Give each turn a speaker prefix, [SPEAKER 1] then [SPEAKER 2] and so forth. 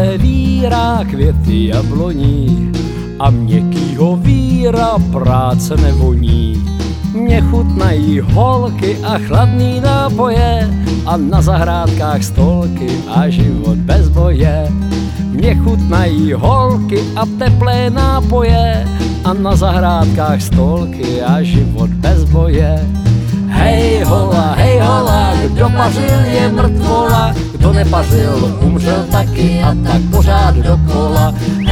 [SPEAKER 1] slunce vírá květy jabloní a měkkýho víra práce nevoní. Mně chutnají holky a chladný nápoje a na zahrádkách stolky a život bez boje. Mně chutnají holky a teplé nápoje a na zahrádkách stolky a život bez boje. Hej hola, kdo pařil je mrtvola, kdo nepařil umřel taky a tak pořád dokola.